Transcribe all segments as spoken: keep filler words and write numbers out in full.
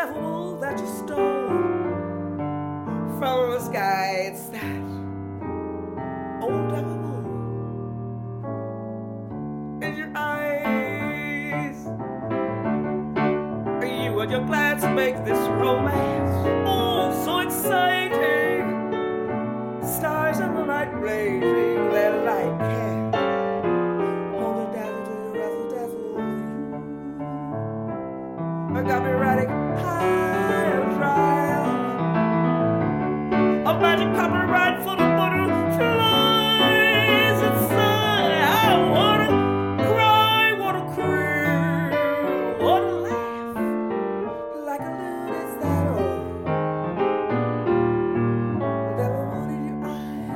devil that you stole from the sky. It's that old devil in your eyes. You and your glance make this romance oh so exciting. Stars in the night blazing their light can't hold the devil to the razzle dazzle. I got me riding high and dry. A magic carpet ride for the butterflies inside. I wanna cry, wanna cry, wanna laugh like a luna's that old. Devil moon in your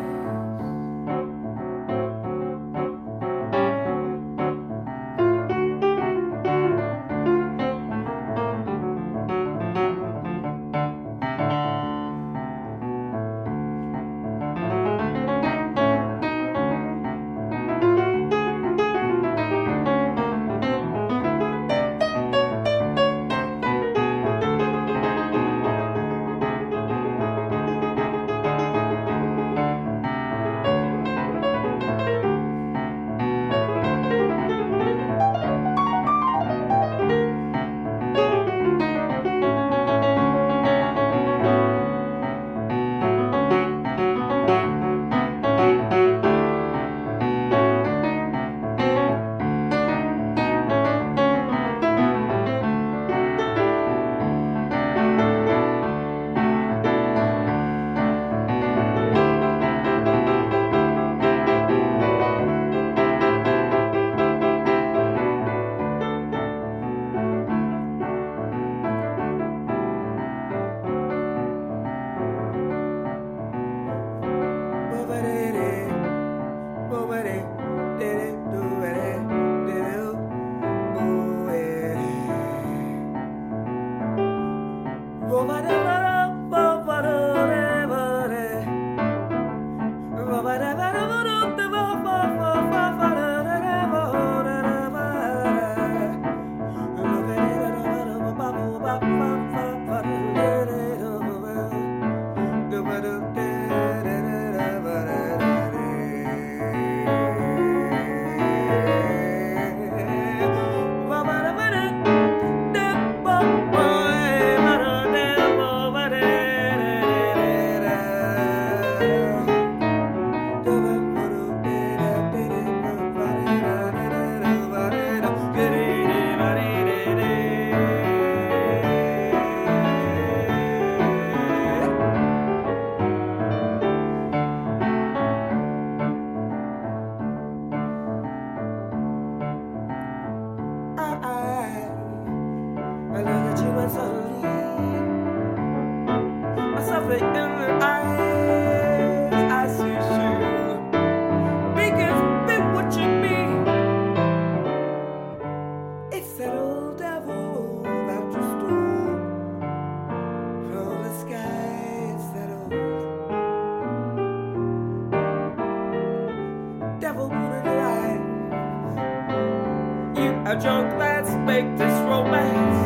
and your glance make this romance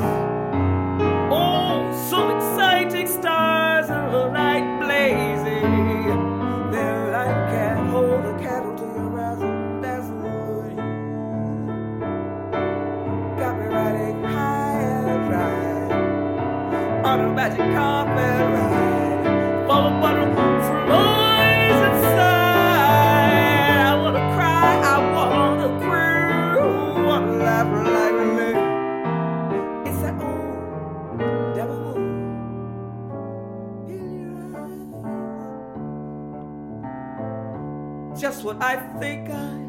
oh so exciting. Stars in the night blazing their light can't hold a candle to your razzle dazzle. You got me riding high and dry on a magic carpet ride full of butterflies inside. I wanna cry, I wanna cry, wanna laugh like a lady. It's that old devil moon in your eyes. Just what I think I